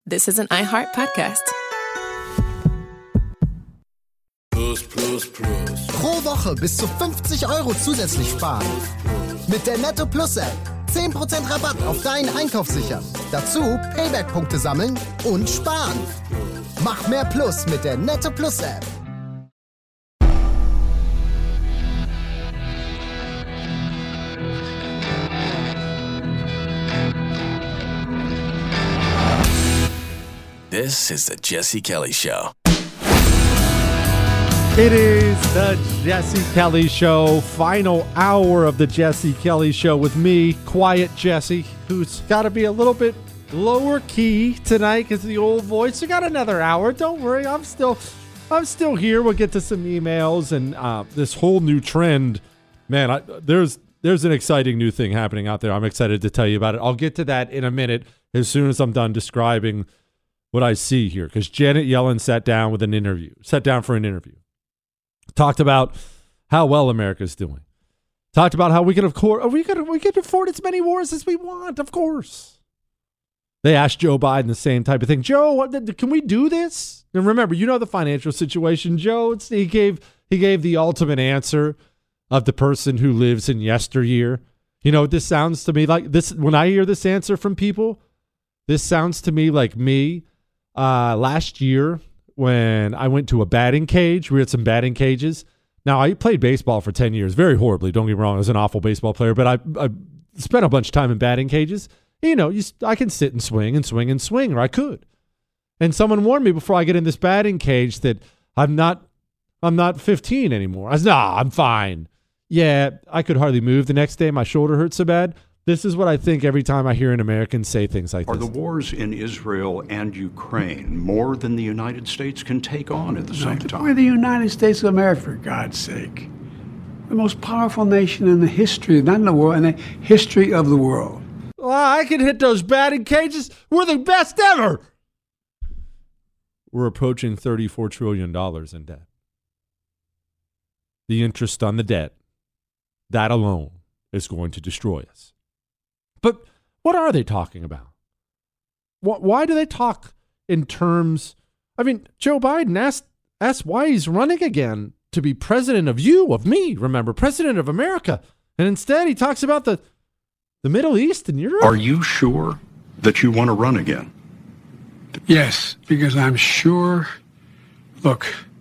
this is an iHeart podcast. Pro Woche bis zu 50 € zusätzlich sparen. Mit der Netto Plus App. 10% Rabatt auf deinen Einkauf sichern. Dazu Payback-Punkte sammeln und sparen. Mach mehr Plus mit der Netto Plus App. This is the Jesse Kelly Show. It is the Jesse Kelly Show, final hour of the Jesse Kelly Show with me, Quiet Jesse, who's got to be a little bit lower key tonight because the old voice. We got another hour. Don't worry, I'm still here. We'll get to some emails and this whole new trend. Man, there's an exciting new thing happening out there. I'm excited to tell you about it. I'll get to that in a minute as soon as I'm done describing what I see here, because Janet Yellen sat down for an interview. Talked about how well America's doing. Talked about how we can afford as many wars as we want, of course. They asked Joe Biden the same type of thing. Joe, can we do this? And remember, you know the financial situation, Joe. He gave the ultimate answer of the person who lives in yesteryear. You know what this sounds to me like? This when I hear this answer from people, this sounds to me like me last year. When I went to a batting cage, we had some batting cages. Now, I played baseball for 10 years, very horribly. Don't get me wrong, I was an awful baseball player, but I spent a bunch of time in batting cages. You know, I can sit and swing, or I could. And someone warned me before I get in this batting cage that I'm not 15 anymore. I said, nah, I'm fine. Yeah, I could hardly move the next day. My shoulder hurt so bad. This is what I think every time I hear an American say things like this. Are the wars in Israel and Ukraine more than the United States can take on at the same time? We're the United States of America, for God's sake. The most powerful nation in the history, not in the world, in the history of the world. Well, I can hit those batting cages. We're the best ever. We're approaching $34 trillion in debt. The interest on the debt, that alone, is going to destroy us. But what are they talking about? Why do they talk in terms? I mean, Joe Biden asked why he's running again to be president of me, remember, president of America. And instead he talks about the Middle East and Europe. Are you sure that you want to run again? Yes, because I'm sure. Look,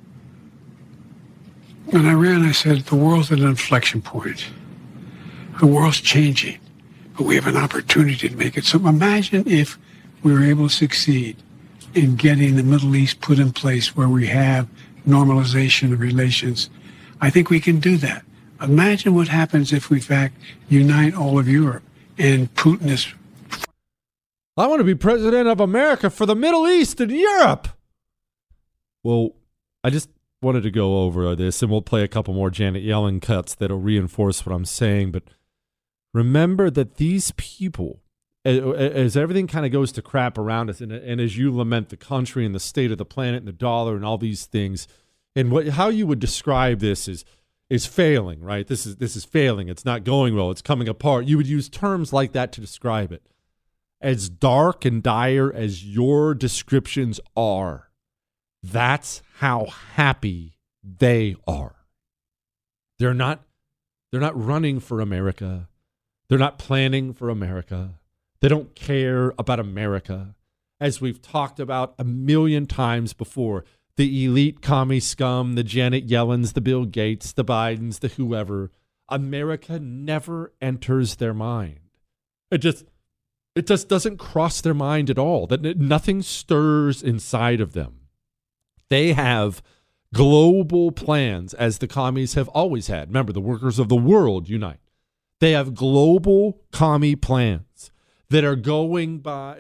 when I ran, I said the world's at an inflection point. The world's changing. But we have an opportunity to make it. So imagine if we were able to succeed in getting the Middle East put in place where we have normalization of relations. I think we can do that. Imagine what happens if we, in fact, unite all of Europe and Putin is... I want to be president of America for the Middle East and Europe. Well, I just wanted to go over this, and we'll play a couple more Janet Yellen cuts that'll reinforce what I'm saying, but remember that these people, as everything kind of goes to crap around us, and as you lament the country and the state of the planet and the dollar and all these things, and how you would describe this is failing, right? This is failing. It's not going well. It's coming apart. You would use terms like that to describe it. As dark and dire as your descriptions are, that's how happy they are. They're not running for America. They're not planning for America. They don't care about America. As we've talked about a million times before, the elite commie scum, the Janet Yellens, the Bill Gates, the Bidens, the whoever, America never enters their mind. It just doesn't cross their mind at all. That nothing stirs inside of them. They have global plans, as the commies have always had. Remember, the workers of the world unite. They have global commie plans that are going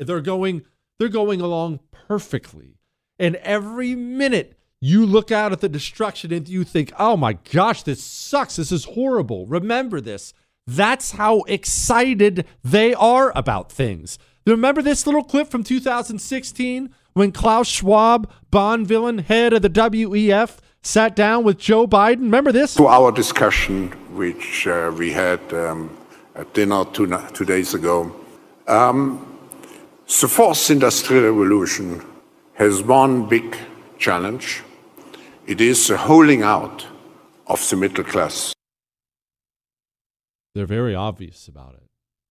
along perfectly. And every minute you look out at the destruction and you think, oh my gosh, this sucks. This is horrible. Remember this. That's how excited they are about things. Remember this little clip from 2016 when Klaus Schwab, Bond villain, head of the WEF, sat down with Joe Biden? Remember this? To our discussion, which we had at dinner 2 days ago, The fourth industrial revolution has one big challenge. It is the holding out of the middle class. They're very obvious about it.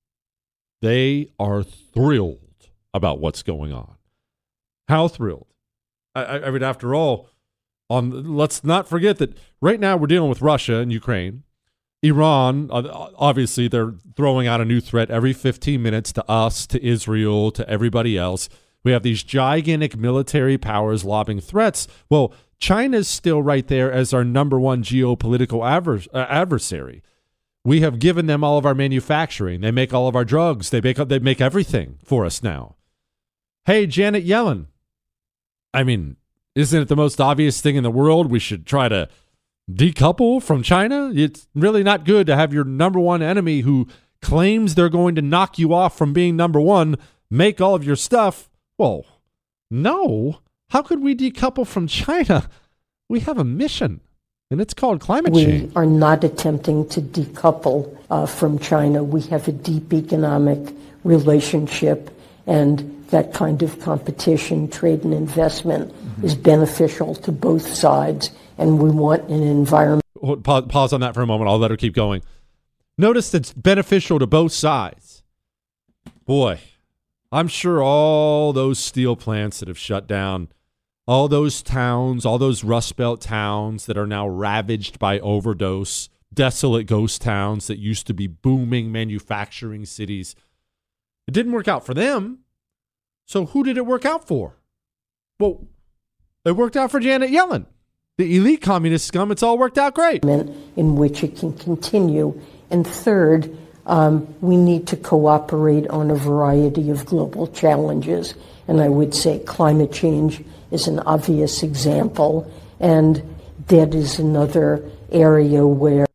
They are thrilled about what's going on. How thrilled? I mean, after all, let's not forget that right now we're dealing with Russia and Ukraine. Iran, obviously, they're throwing out a new threat every 15 minutes to us, to Israel, to everybody else. We have these gigantic military powers lobbing threats. Well, China's still right there as our number one geopolitical adversary. We have given them all of our manufacturing. They make all of our drugs. They make everything for us now. Hey, Janet Yellen. I mean, isn't it the most obvious thing in the world? We should try to decouple from China. It's really not good to have your number one enemy who claims they're going to knock you off from being number one, make all of your stuff. Well, no. How could we decouple from China? We have a mission, and it's called climate change. We are not attempting to decouple from China. We have a deep economic relationship, and that kind of competition, trade and investment is beneficial to both sides, and we want an environment. Pause on that for a moment. I'll let her keep going. Notice it's beneficial to both sides. Boy, I'm sure all those steel plants that have shut down, all those towns, all those Rust Belt towns that are now ravaged by overdose, desolate ghost towns that used to be booming manufacturing cities, it didn't work out for them. So who did it work out for? Well, it worked out for Janet Yellen. The elite communist scum, it's all worked out great. In which it can continue. And third, we need to cooperate on a variety of global challenges. And I would say climate change is an obvious example. And that is another area where...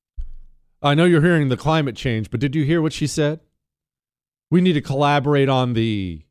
I know you're hearing the climate change, but did you hear what she said? We need to collaborate on the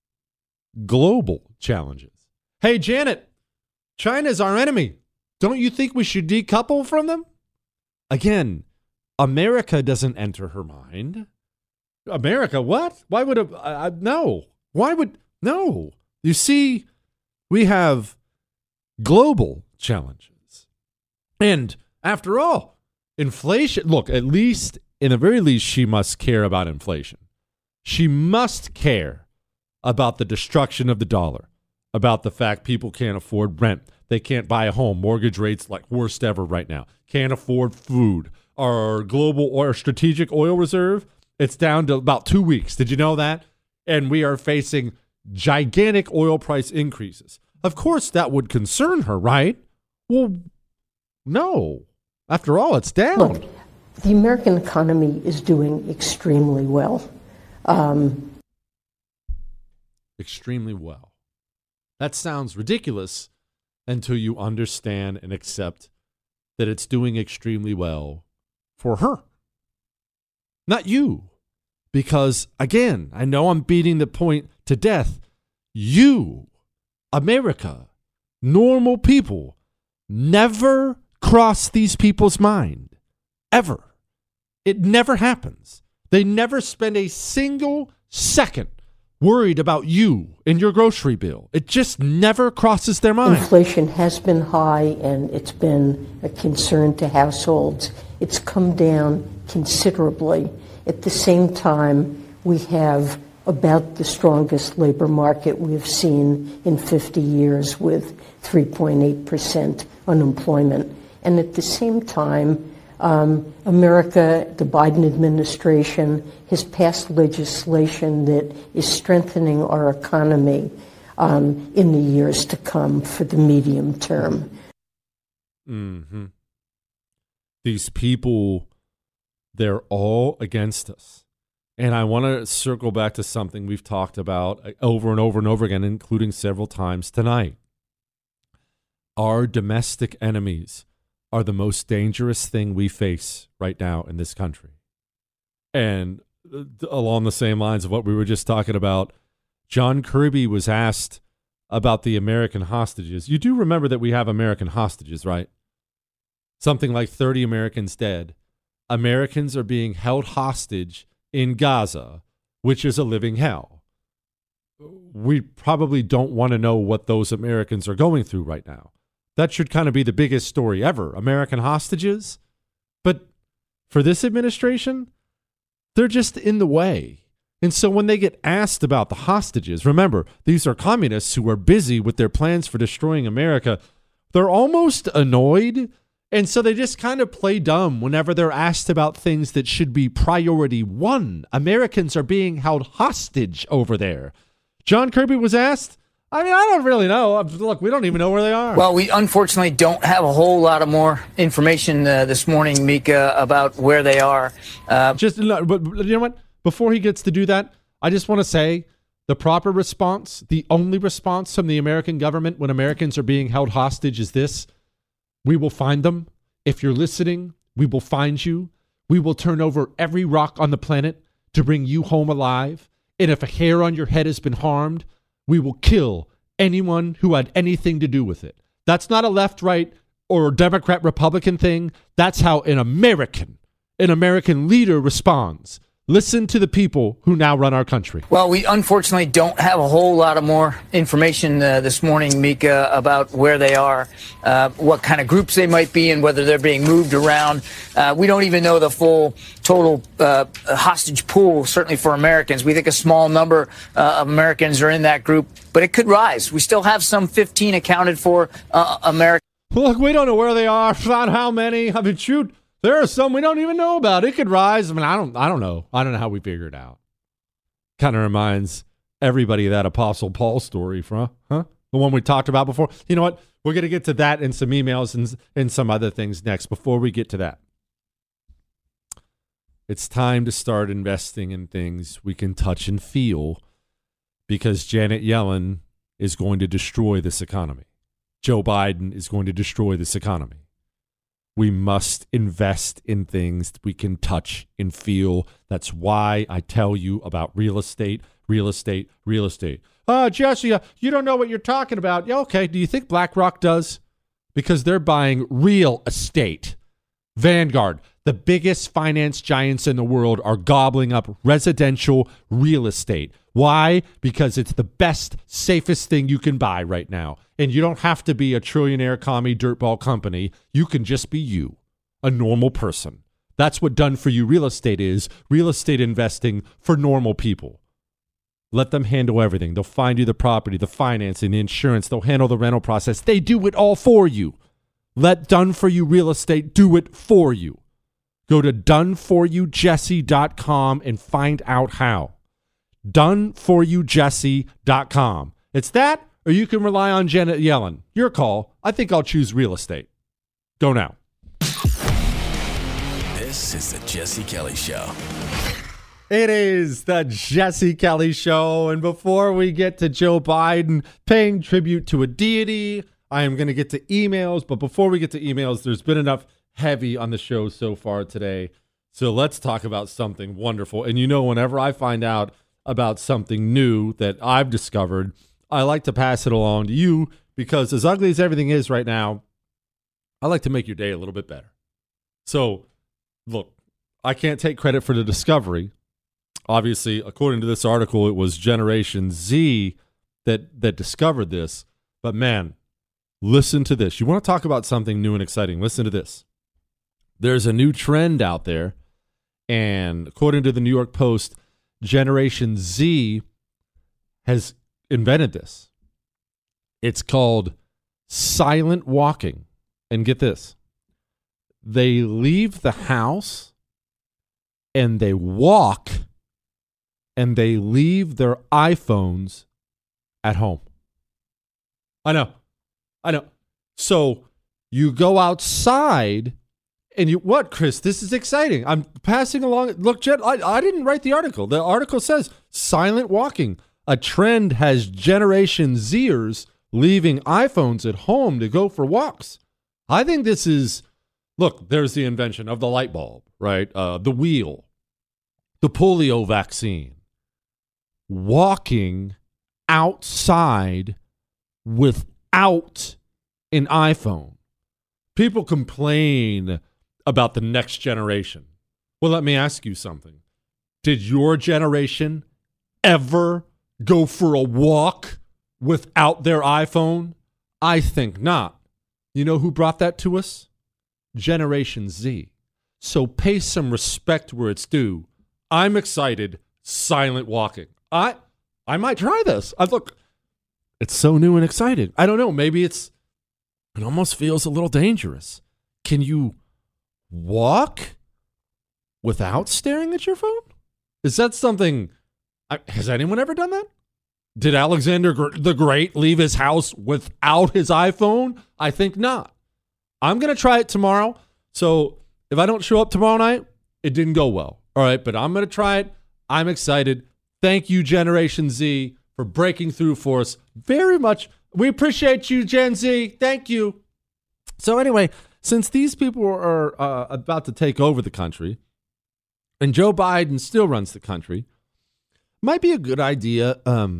global challenges. Hey, Janet, China's our enemy. Don't you think we should decouple from them? Again, America doesn't enter her mind. America, what? Why would no? Why would no? You see, we have global challenges. And after all, inflation, look, at least, in the very least, she must care about inflation. She must care about the destruction of the dollar, about the fact people can't afford rent. They can't buy a home. Mortgage rates like worst ever right now. Can't afford food. Our global oil, strategic oil reserve, it's down to about 2 weeks. Did you know that? And we are facing gigantic oil price increases. Of course, that would concern her, right? Well, no. After all, it's down. Look, the American economy is doing extremely well. Extremely well. That sounds ridiculous until you understand and accept that it's doing extremely well for her. Not you. Because, again, I know I'm beating the point to death. You, America, normal people, never cross these people's mind. Ever. It never happens. They never spend a single second worried about you and your grocery bill. It just never crosses their mind. Inflation has been high, and it's been a concern to households. It's come down considerably. At the same time, we have about the strongest labor market we've seen in 50 years with 3.8% unemployment. And at the same time, America, the Biden administration, has passed legislation that is strengthening our economy in the years to come for the medium term. Mm-hmm. These people, they're all against us. And I want to circle back to something we've talked about over and over and over again, including several times tonight. Our domestic enemies are the most dangerous thing we face right now in this country. And along the same lines of what we were just talking about, John Kirby was asked about the American hostages. You do remember that we have American hostages, right? Something like 30 Americans dead. Americans are being held hostage in Gaza, which is a living hell. we probably don't want to know what those Americans are going through right now. That should kind of be the biggest story ever. American hostages. But for this administration, they're just in the way. And so when they get asked about the hostages, remember, these are communists who are busy with their plans for destroying America. They're almost annoyed. And so they just kind of play dumb whenever they're asked about things that should be priority one. Americans are being held hostage over there. John Kirby was asked, I don't really know. Look, we don't even know where they are. Well, we unfortunately don't have a whole lot of more information this morning, Mika, about where they are. But you know what? Before he gets to do that, I just want to say the proper response, the only response from the American government when Americans are being held hostage is this. We will find them. If you're listening, we will find you. We will turn over every rock on the planet to bring you home alive. And if a hair on your head has been harmed, we will kill anyone who had anything to do with it. That's not a left, right, or Democrat, Republican thing. That's how an American leader responds. Listen to the people who now run our country. Well, we unfortunately don't have a whole lot of more information this morning, Mika, about where they are, what kind of groups they might be in, whether they're being moved around. We don't even know the full total hostage pool, certainly for Americans. We think a small number of Americans are in that group, but it could rise. We still have some 15 accounted for Americans. Look, we don't know where they are, not how many. I mean, shoot. There are some we don't even know about. It could rise. I mean, I don't know. I don't know how we figure it out. Kind of reminds everybody of that Apostle Paul story, huh? The one we talked about before. You know what? We're going to get to that and some emails and some other things next. Before we get to that, it's time to start investing in things we can touch and feel, because Janet Yellen is going to destroy this economy. Joe Biden is going to destroy this economy. We must invest in things we can touch and feel. That's why I tell you about real estate, real estate, real estate. Jesse, you don't know what you're talking about. Yeah, okay. Do you think BlackRock does? Because they're buying real estate. Vanguard, the biggest finance giants in the world, are gobbling up residential real estate. Why? Because it's the best, safest thing you can buy right now. And you don't have to be a trillionaire commie dirtball company. You can just be you, a normal person. That's what done for you real estate is. Real estate investing for normal people. Let them handle everything. They'll find you the property, the financing, the insurance. They'll handle the rental process. They do it all for you. Let Done For You Real Estate do it for you. Go to doneforyoujesse.com and find out how. doneforyoujesse.com. It's that, or you can rely on Janet Yellen. Your call. I think I'll choose real estate. Go now. This is the Jesse Kelly Show. It is the Jesse Kelly Show. And before we get to Joe Biden paying tribute to a deity, I am going to get to emails. But before we get to emails, there's been enough heavy on the show so far today. So let's talk about something wonderful. And you know, whenever I find out about something new that I've discovered, I like to pass it along to you, because as ugly as everything is right now, I like to make your day a little bit better. So, look, I can't take credit for the discovery. Obviously, according to this article, it was Generation Z that discovered this. But man, listen to this. You want to talk about something new and exciting? Listen to this. There's a new trend out there, and according to the New York Post, Generation Z has invented this. It's called silent walking. And get this. They leave the house and they walk and they leave their iPhones at home. I know. So you go outside and you, what, Chris? This is exciting. I'm passing along. Look, Jet, I didn't write the article. The article says silent walking. A trend has Generation Zers leaving iPhones at home to go for walks. I think this is, look, there's the invention of the light bulb, right? The wheel, the polio vaccine. Walking outside without an iPhone. People complain about the next generation. Well, let me ask you something. Did your generation ever go for a walk without their iPhone? I think not. You know who brought that to us? Generation Z. So pay some respect where it's due. I'm excited. Silent walking. I might try this. Look, it's so new and exciting. I don't know. Maybe it almost feels a little dangerous. Can you walk without staring at your phone? Is that something? Has anyone ever done that? Did Alexander the Great leave his house without his iPhone? I think not. I'm going to try it tomorrow. So if I don't show up tomorrow night, it didn't go well. All right, but I'm going to try it. I'm excited. Thank you, Generation Z, for breaking through for us very much. We appreciate you, Gen Z. Thank you. So anyway, since these people are about to take over the country, and Joe Biden still runs the country, might be a good idea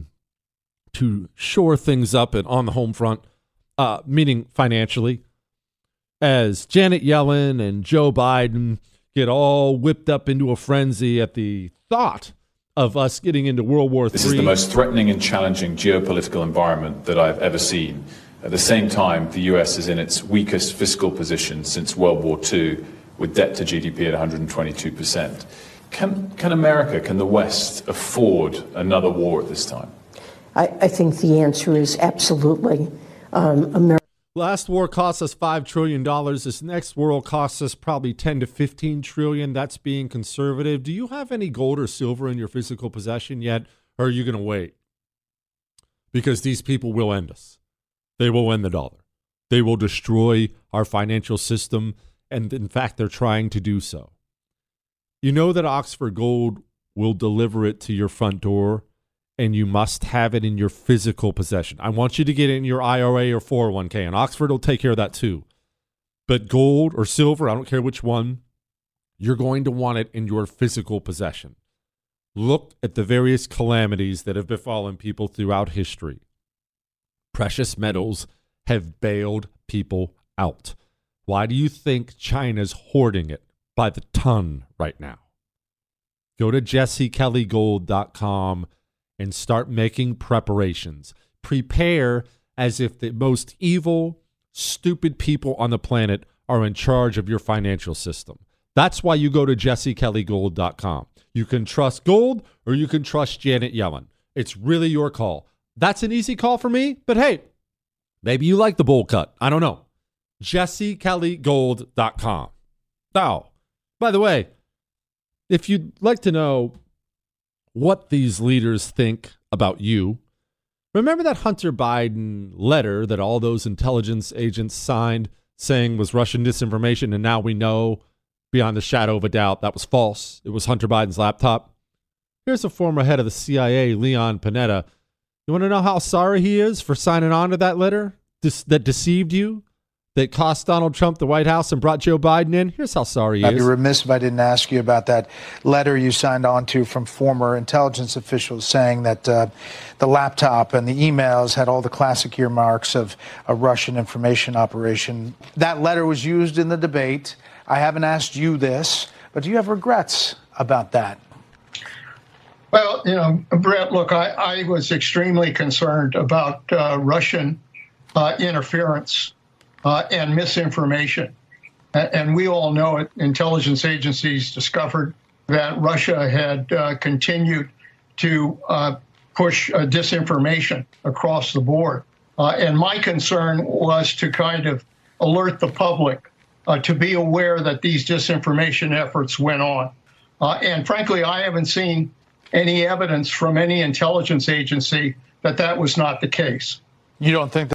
to shore things up and on the home front, meaning financially, as Janet Yellen and Joe Biden get all whipped up into a frenzy at the thought of us getting into World War III. This is the most threatening and challenging geopolitical environment that I've ever seen. At the same time, the US is in its weakest fiscal position since World War II, with debt to GDP at 122%. Can America, can the West afford another war at this time? I think the answer is absolutely. America. Last war cost us $5 trillion. This next war will cost us probably 10 to 15 trillion. That's being conservative. Do you have any gold or silver in your physical possession yet? Or are you going to wait? Because these people will end us. They will end the dollar. They will destroy our financial system. And in fact, they're trying to do so. You know that Oxford Gold will deliver it to your front door, and you must have it in your physical possession. I want you to get it in your IRA or 401k, and Oxford will take care of that too. But gold or silver, I don't care which one, you're going to want it in your physical possession. Look at the various calamities that have befallen people throughout history. Precious metals have bailed people out. Why do you think China's hoarding it by the ton right now? Go to jessekellygold.com and start making preparations. Prepare as if the most evil, stupid people on the planet are in charge of your financial system. That's why you go to jessekellygold.com. You can trust gold or you can trust Janet Yellen. It's really your call. That's an easy call for me, but hey, maybe you like the bowl cut. I don't know. jessekellygold.com. Oh, by the way, if you'd like to know what these leaders think about you, remember that Hunter Biden letter that all those intelligence agents signed saying was Russian disinformation, and now we know beyond a shadow of a doubt that was false. It was Hunter Biden's laptop. Here's a former head of the CIA, Leon Panetta. You want to know how sorry he is for signing on to that letter that deceived you, that cost Donald Trump the White House and brought Joe Biden in? Here's how sorry he is. I'd be remiss if I didn't ask you about that letter you signed on to from former intelligence officials saying that the laptop and the emails had all the classic earmarks of a Russian information operation. That letter was used in the debate. I haven't asked you this, but do you have regrets about that? Well, you know, Brett, look, I was extremely concerned about Russian interference and misinformation. And we all know it. Intelligence agencies discovered that Russia had continued to push disinformation across the board. And my concern was to kind of alert the public to be aware that these disinformation efforts went on. And frankly, I haven't seen any evidence from any intelligence agency that that was not the case. You don't think that?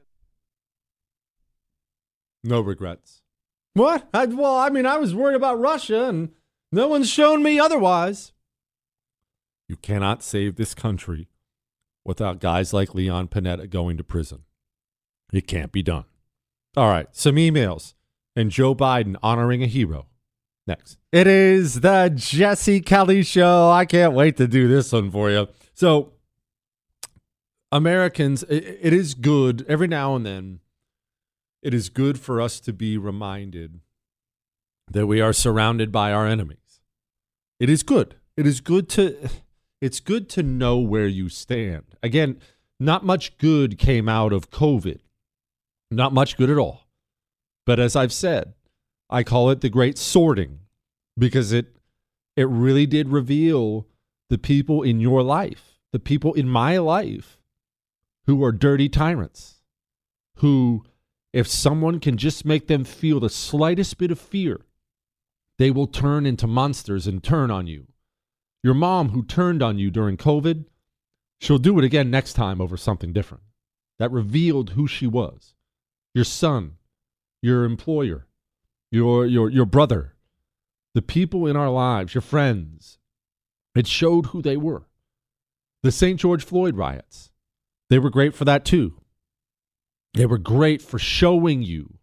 No regrets. What? I was worried about Russia, and no one's shown me otherwise. You cannot save this country without guys like Leon Panetta going to prison. It can't be done. All right, some emails and Joe Biden honoring a hero. Next. It is the Jesse Kelly Show. I can't wait to do this one for you. So, Americans, it is good every now and then. It is good for us to be reminded that we are surrounded by our enemies. It is good. It is good it's good to know where you stand. Again, not much good came out of COVID. Not much good at all. But as I've said, I call it the great sorting because it really did reveal the people in your life, the people in my life who are dirty tyrants, who, if someone can just make them feel the slightest bit of fear, they will turn into monsters and turn on you. Your mom who turned on you during COVID, she'll do it again next time over something different. That revealed who she was. Your son, your employer, your brother, the people in our lives, your friends. It showed who they were. The St. George Floyd riots, they were great for that too. They were great for showing you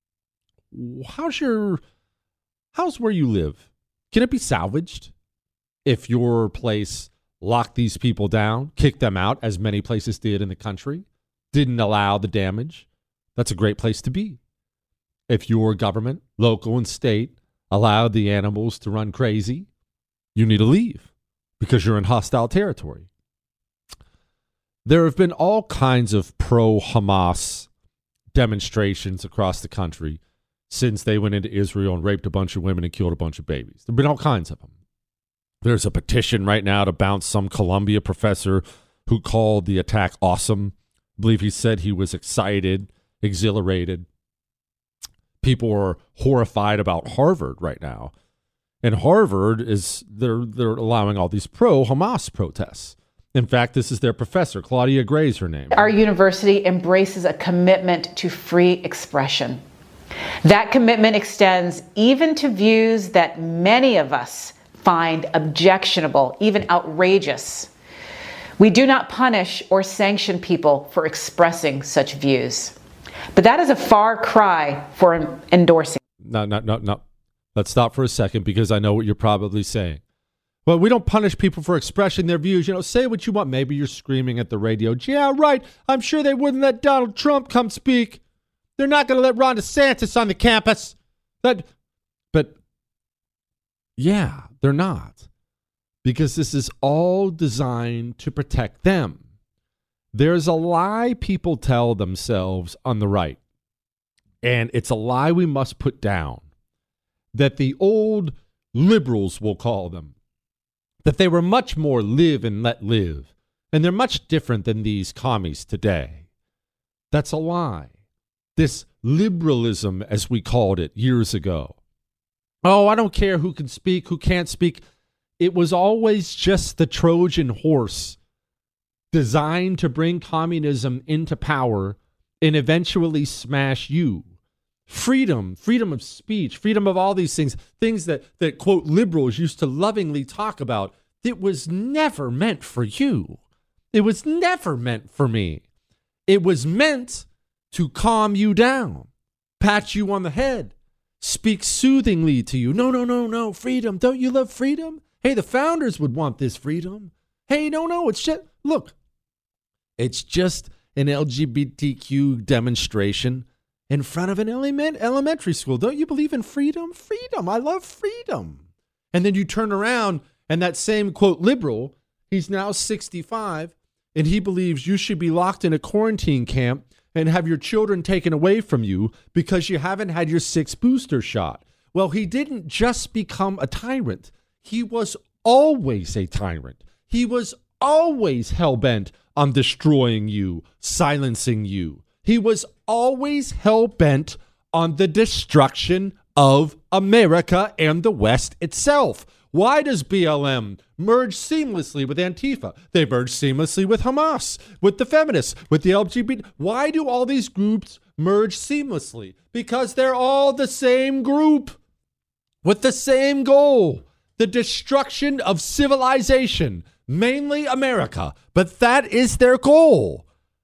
how's where you live. Can it be salvaged? If your place locked these people down, kicked them out, as many places did in the country, didn't allow the damage, that's a great place to be. If your government, local and state, allowed the animals to run crazy, you need to leave because you're in hostile territory. There have been all kinds of pro-Hamas demonstrations across the country since they went into Israel and raped a bunch of women and killed a bunch of babies. There have been all kinds of them. There's a petition right now to bounce some Columbia professor who called the attack awesome. I believe he said he was excited, exhilarated. People are horrified about Harvard right now. And Harvard they're allowing all these pro-Hamas protests. In fact, this is their professor, Claudia Gray's her name. Our university embraces a commitment to free expression. That commitment extends even to views that many of us find objectionable, even outrageous. We do not punish or sanction people for expressing such views. But that is a far cry for endorsing. No. Let's stop for a second because I know what you're probably saying. Well, we don't punish people for expressing their views. You know, say what you want. Maybe you're screaming at the radio. Yeah, right. I'm sure they wouldn't let Donald Trump come speak. They're not going to let Ron DeSantis on the campus. But yeah, they're not. Because this is all designed to protect them. There's a lie people tell themselves on the right. And it's a lie we must put down. That the old liberals will call them. That they were much more live and let live. And they're much different than these commies today. That's a lie. This liberalism, as we called it years ago. Oh, I don't care who can speak, who can't speak. It was always just the Trojan horse designed to bring communism into power and eventually smash you. Freedom of speech, freedom of all these things that quote liberals used to lovingly talk about. It was never meant for you. It was never meant for me. It was meant to calm you down, pat you on the head, speak soothingly to you. No, freedom. Don't you love freedom? Hey, the founders would want this freedom. Hey, no, it's just, look, it's just an LGBTQ demonstration in front of an elementary school. Don't you believe in freedom? Freedom. I love freedom. And then you turn around and that same, quote, liberal, he's now 65, and he believes you should be locked in a quarantine camp and have your children taken away from you because you haven't had your 6th booster shot. Well, he didn't just become a tyrant. He was always a tyrant. He was always hell-bent on destroying you, silencing you. He was always hell-bent on the destruction of America and the West itself. Why does BLM merge seamlessly with Antifa? They merge seamlessly with Hamas, with the feminists, with the LGBT. Why do all these groups merge seamlessly? Because they're all the same group with the same goal, the destruction of civilization, mainly America. But that is their goal.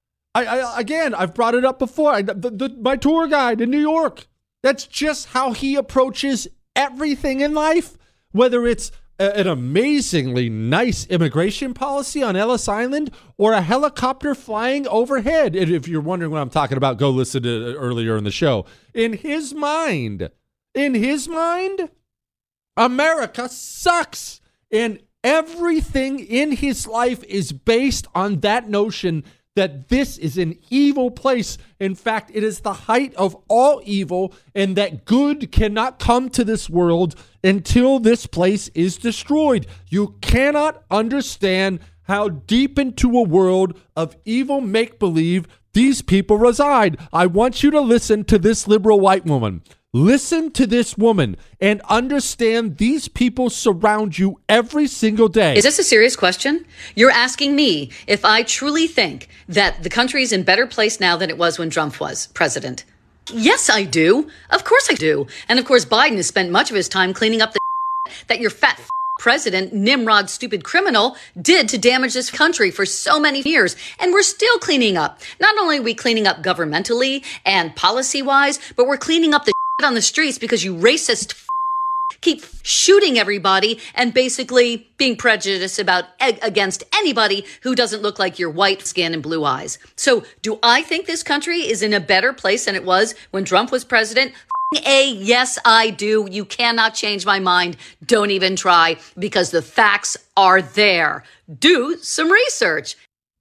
I've brought it up before. My tour guide in New York, that's just how he approaches everything in life. Whether it's an amazingly nice immigration policy on Ellis Island or a helicopter flying overhead. And if you're wondering what I'm talking about, go listen to it earlier in the show. In his mind, America sucks. And Everything in his life is based on that notion that this is an evil place. In fact, it is the height of all evil, and that good cannot come to this world until this place is destroyed. You cannot understand how deep into a world of evil make-believe these people reside. I want you to listen to this liberal white woman. Listen to this woman and understand these people surround you every single day. Is this a serious question? You're asking me if I truly think that the country is in a better place now than it was when Trump was president. Yes, I do. Of course I do. And of course, Biden has spent much of his time cleaning up the that your fat president, Nimrod, stupid criminal, did to damage this country for so many years. And we're still cleaning up. Not only are we cleaning up governmentally and policy-wise, but we're cleaning up the on the streets because you racist keep shooting everybody and basically being prejudiced against anybody who doesn't look like your white skin and blue eyes. So do I think this country is in a better place than it was when Trump was president? Yes, I do. You cannot change my mind. Don't even try, because the facts are there. Do some research.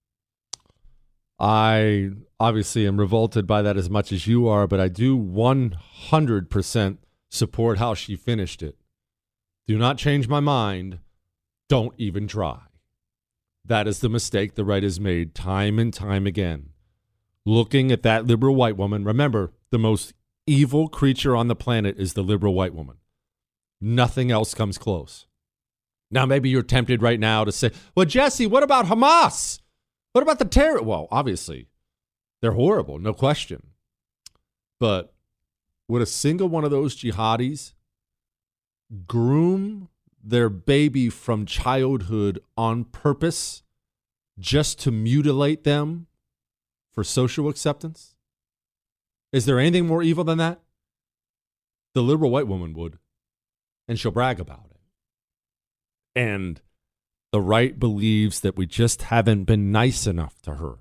I obviously am revolted by that as much as you are, but I do 100% support how she finished it. Do not change my mind. Don't even try. That is the mistake the right has made time and time again. Looking at that liberal white woman, remember, the most evil creature on the planet is the liberal white woman. Nothing else comes close. Now, maybe you're tempted right now to say, well, Jesse, what about Hamas? What about the terror? Well, obviously, they're horrible, no question. But would a single one of those jihadis groom their baby from childhood on purpose just to mutilate them for social acceptance? Is there anything more evil than that? The liberal white woman would, and she'll brag about it. And the right believes that we just haven't been nice enough to her.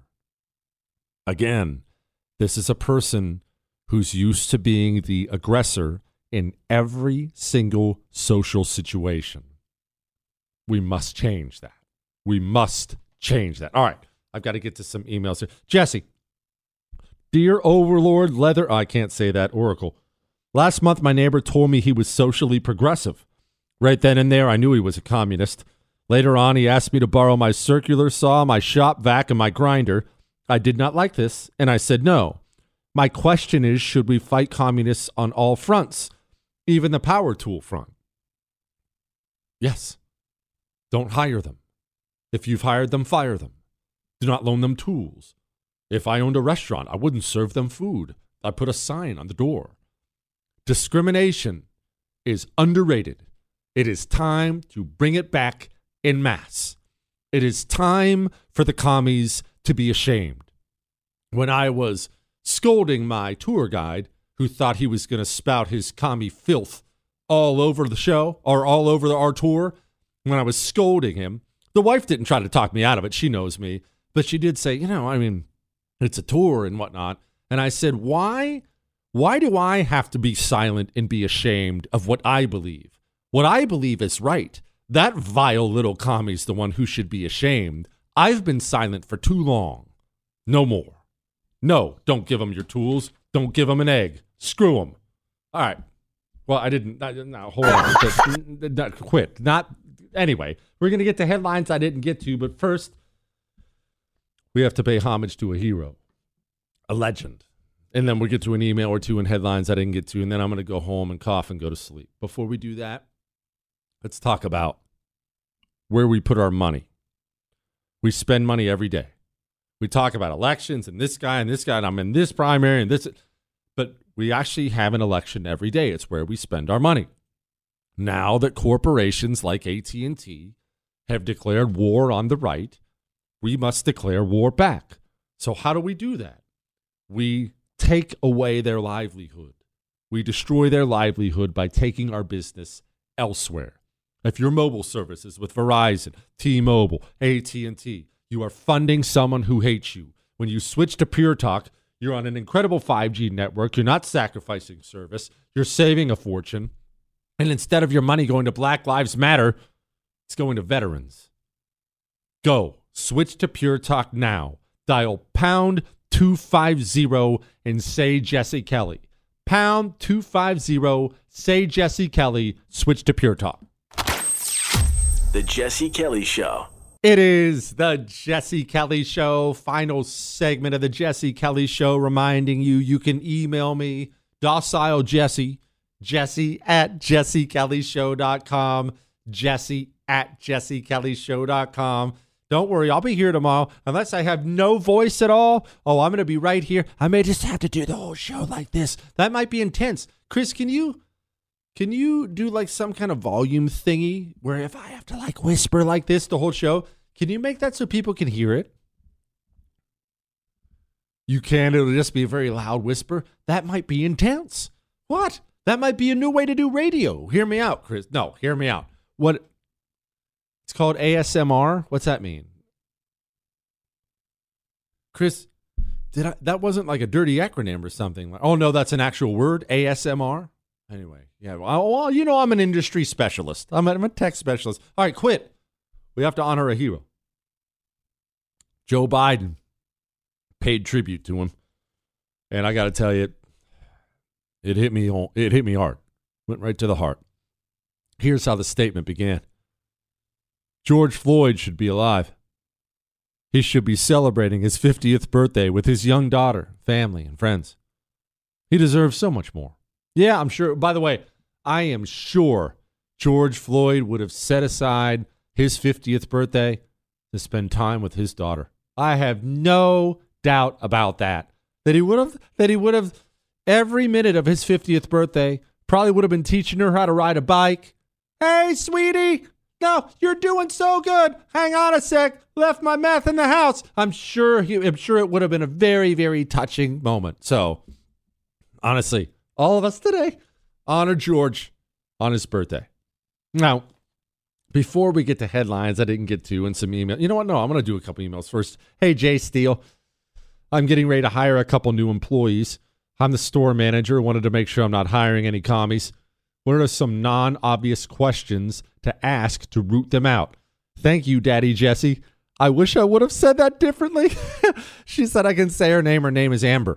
Again, this is a person who's used to being the aggressor in every single social situation. We must change that. We must change that. All right, I've got to get to some emails here. Jesse, dear Overlord Leather, I can't say that, Oracle. Last month, my neighbor told me he was socially progressive. Right then and there, I knew he was a communist. Later on, he asked me to borrow my circular saw, my shop vac, and my grinder. I did not like this, and I said no. My question is, should we fight communists on all fronts, even the power tool front? Yes. Don't hire them. If you've hired them, fire them. Do not loan them tools. If I owned a restaurant, I wouldn't serve them food. I'd put a sign on the door. Discrimination is underrated. It is time to bring it back en masse. It is time for the commies to be ashamed. When I was scolding my tour guide, who thought he was going to spout his commie filth all over the show or all over our tour, when I was scolding him, the wife didn't try to talk me out of it. She knows me. But she did say, it's a tour and whatnot. And I said, why do I have to be silent and be ashamed of what I believe? What I believe is right. That vile little commie's the one who should be ashamed. I've been silent for too long. No more. No, don't give them your tools. Don't give them an egg. Screw them. All right. Well, I didn't. No, hold on. Quit. Anyway, we're going to get to headlines I didn't get to. But first, we have to pay homage to a hero, a legend. And then we'll get to an email or two and headlines I didn't get to. And then I'm going to go home and cough and go to sleep. Before we do that, let's talk about where we put our money. We spend money every day. We talk about elections and this guy, and I'm in this primary and this. But we actually have an election every day. It's where we spend our money. Now that corporations like AT&T have declared war on the right, we must declare war back. So how do we do that? We take away their livelihood. We destroy their livelihood by taking our business elsewhere. If your mobile service is with Verizon, T-Mobile, AT&T, you are funding someone who hates you. When you switch to Pure Talk, you're on an incredible 5G network. You're not sacrificing service. You're saving a fortune. And instead of your money going to Black Lives Matter, It's going to veterans. Go. Switch to Pure Talk now. Dial pound 250 and say Jesse Kelly. Pound 250, say Jesse Kelly. Switch to Pure Talk. The Jesse Kelly Show. It is the Jesse Kelly Show, final segment of the Jesse Kelly Show, reminding you you can email me, Docile Jesse, Jesse@JesseKellyShow.com, Jesse@JesseKellyShow.com. Don't worry, I'll be here tomorrow. Unless I have no voice at all, I'm going to be right here. I may just have to do the whole show like this. That might be intense. Chris, can you do like some kind of volume thingy where if I have to like whisper like this the whole show, can you make that so people can hear it? You can. It'll just be a very loud whisper. That might be intense. What? That might be a new way to do radio. Hear me out, Chris. No, hear me out. What? It's called ASMR. What's that mean? Chris, that wasn't like a dirty acronym or something. Oh, no, that's an actual word, ASMR. Anyway, yeah. Well, you know, I'm an industry specialist. I'm a tech specialist. All right, quit. We have to honor a hero. Joe Biden paid tribute to him. And I got to tell you, it hit me hard. Went right to the heart. Here's how the statement began. George Floyd should be alive. He should be celebrating his 50th birthday with his young daughter, family, and friends. He deserves so much more. Yeah, I'm sure. By the way, I am sure George Floyd would have set aside his 50th birthday to spend time with his daughter. I have no doubt about that. That he would have every minute of his 50th birthday probably would have been teaching her how to ride a bike. Hey, sweetie. No, you're doing so good. Hang on a sec. Left my meth in the house. I'm sure it would have been a very, very touching moment. So, honestly, all of us today honor George on his birthday. Now, before we get to headlines I didn't get to and some emails. You know what? No, I'm going to do a couple emails first. Hey, Jay Steele. I'm getting ready to hire a couple new employees. I'm the store manager. Wanted to make sure I'm not hiring any commies. What are some non-obvious questions to ask to root them out? Thank you, Daddy Jesse. I wish I would have said that differently. She said I can say her name. Her name is Amber.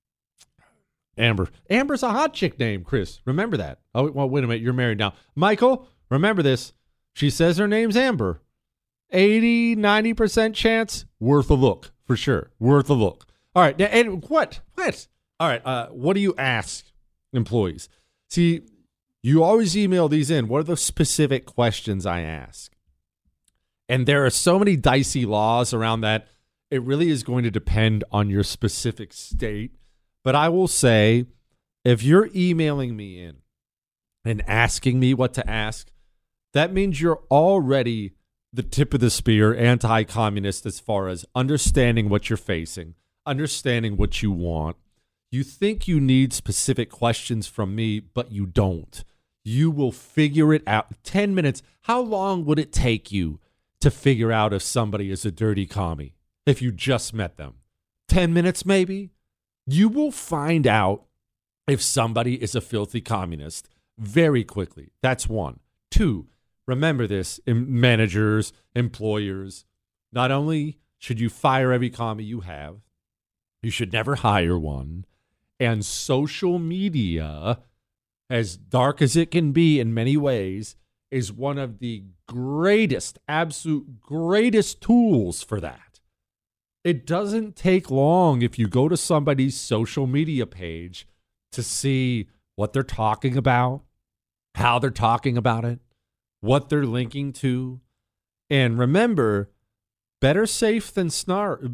Amber's a hot chick name, Chris. Remember that. Oh, well, wait a minute. You're married now. Michael, remember this. She says her name's Amber. 80, 90% chance, worth a look, for sure. Worth a look. All right. And what? All right. What do you ask employees? See, you always email these in. What are the specific questions I ask? And there are so many dicey laws around that. It really is going to depend on your specific state. But I will say, if you're emailing me in and asking me what to ask, that means you're already the tip of the spear, anti-communist as far as understanding what you're facing, understanding what you want. You think you need specific questions from me, but you don't. You will figure it out. 10 minutes. How long would it take you to figure out if somebody is a dirty commie if you just met them? 10 minutes maybe? You will find out if somebody is a filthy communist very quickly. That's one. Two, remember this, managers, employers. Not only should you fire every commie you have, you should never hire one. And social media, as dark as it can be in many ways, is one of the greatest, absolute greatest tools for that. It doesn't take long if you go to somebody's social media page to see what they're talking about, how they're talking about it, what they're linking to. And remember, better safe than sorry.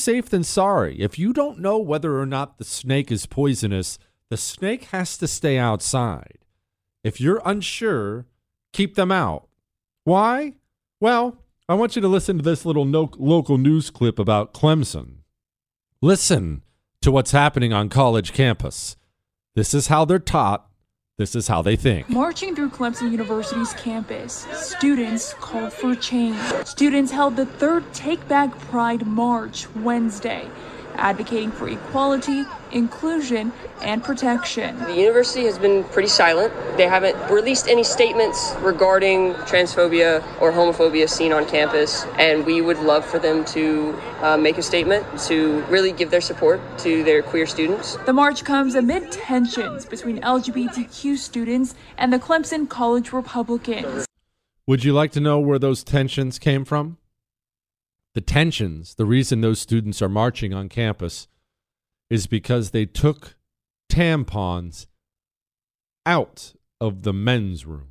If you don't know whether or not the snake is poisonous, the snake has to stay outside. If you're unsure, keep them out. Why? Well, I want you to listen to this little local news clip about Clemson. Listen to what's happening on college campus. This is how they're taught. This is how they think. Marching through Clemson University's campus, students called for change. Students held the third Take Back Pride March Wednesday advocating for equality, inclusion, and protection. The university has been pretty silent. They haven't released any statements regarding transphobia or homophobia seen on campus, and we would love for them to make a statement to really give their support to their queer students. The march comes amid tensions between LGBTQ students and the Clemson College Republicans. Would you like to know where those tensions came from? The tensions, the reason those students are marching on campus is because they took tampons out of the men's room.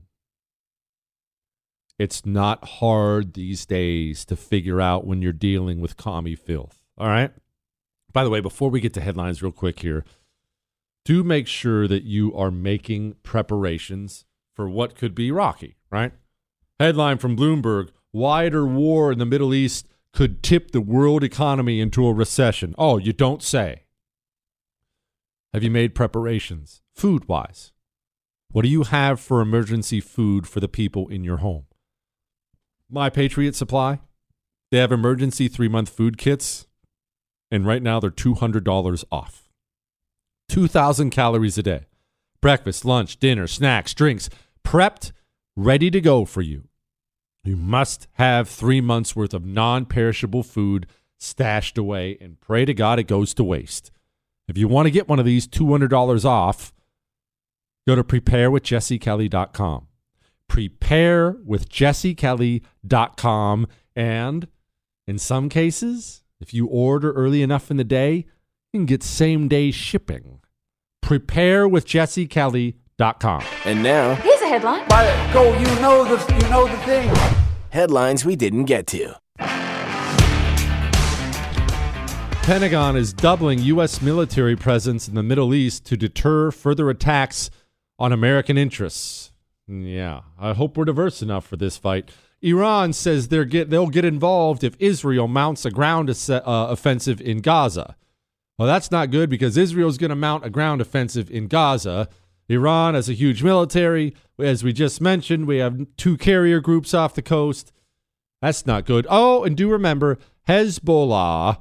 It's not hard these days to figure out when you're dealing with commie filth. All right? By the way, before we get to headlines real quick here, do make sure that you are making preparations for what could be rocky, right? Headline from Bloomberg, wider war in the Middle East could tip the world economy into a recession. Oh, you don't say. Have you made preparations food-wise? What do you have for emergency food for the people in your home? My Patriot Supply, they have emergency 3-month food kits, and right now they're $200 off. 2,000 calories a day. Breakfast, lunch, dinner, snacks, drinks, prepped, ready to go for you. You must have 3 months worth of non-perishable food stashed away, and pray to God it goes to waste. If you want to get one of these $200 off, go to preparewithjessekelly.com. Preparewithjessekelly.com. And in some cases, if you order early enough in the day, you can get same-day shipping. Preparewithjessekelly.com. And now, here's a headline. You know the thing. headlines we didn't get to. Pentagon is doubling U.S. military presence in the Middle East to deter further attacks on American interests. Yeah, I hope we're diverse enough for this fight. Iran says they'll get involved if Israel mounts a ground offensive in Gaza. Well, that's not good because Israel's going to mount a ground offensive in Gaza. Iran has a huge military. As we just mentioned, we have 2 carrier groups off the coast. That's not good. Oh, and do remember, Hezbollah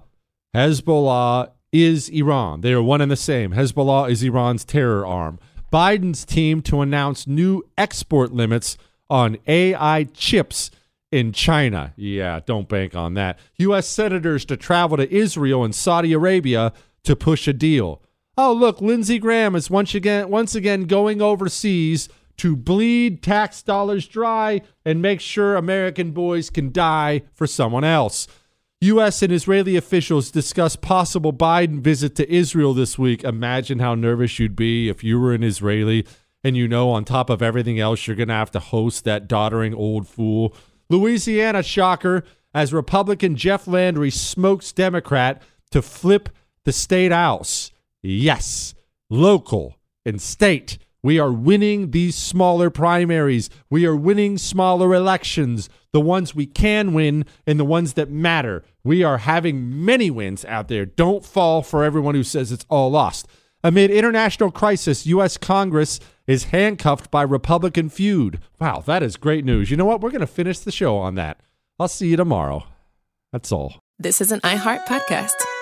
is Iran. They are one and the same. Hezbollah is Iran's terror arm. Biden's team to announce new export limits on AI chips in China. Yeah, don't bank on that. U.S. senators to travel to Israel and Saudi Arabia to push a deal. Oh, look, Lindsey Graham is once again going overseas to bleed tax dollars dry and make sure American boys can die for someone else. U.S. and Israeli officials discuss possible Biden visit to Israel this week. Imagine how nervous you'd be if you were an Israeli and you know on top of everything else you're going to have to host that doddering old fool. Louisiana shocker as Republican Jeff Landry smokes Democrat to flip the state house. Yes, local and state. We are winning these smaller primaries. We are winning smaller elections, the ones we can win and the ones that matter. We are having many wins out there. Don't fall for everyone who says it's all lost. Amid international crisis, U.S. Congress is handcuffed by Republican feud. Wow, that is great news. You know what? We're going to finish the show on that. I'll see you tomorrow. That's all. This is an iHeart podcast.